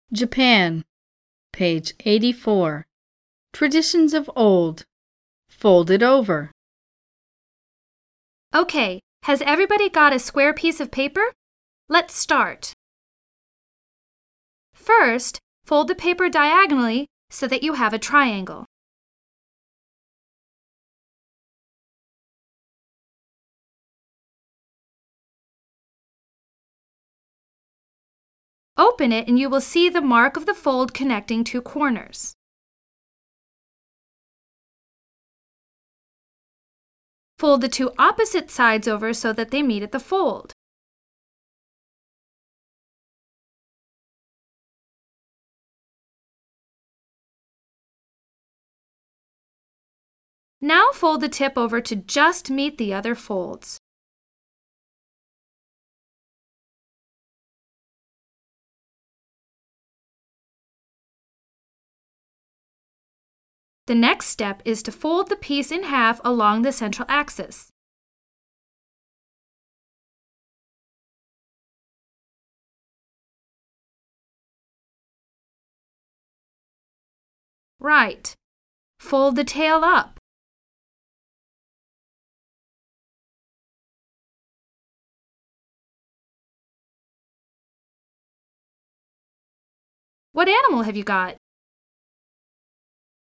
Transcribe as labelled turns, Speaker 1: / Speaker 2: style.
Speaker 1: Japan, page 84. Traditions of old. Folded over.
Speaker 2: Okay, has everybody got a square piece of paper? Let's start. First, fold the paper diagonally so that you have a triangle. Open it and you will see the mark of the fold connecting two corners. Fold the two opposite sides over so that they meet at the fold. Now fold the tip over to just meet the other folds. The next step is to fold the piece in half along the central axis. Right. Fold the tail up. What animal have you got?